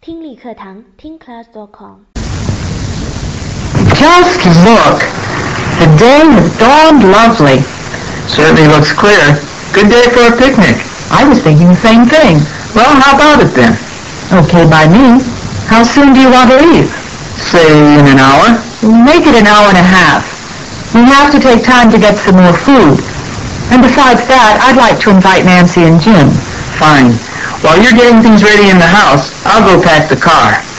听力课堂听 class.com Just look. The day has dawned lovely. Certainly looks clear. Good day for a picnic. I was thinking the same thing. Well, how about it then? Okay by me. How soon do you want to leave? Say in an hour. Make it an hour and a half. We have to take time to get some more food. And besides that, I'd like to invite Nancy and Jim. Fine. While you're getting things ready in the house, I'll go pack the car.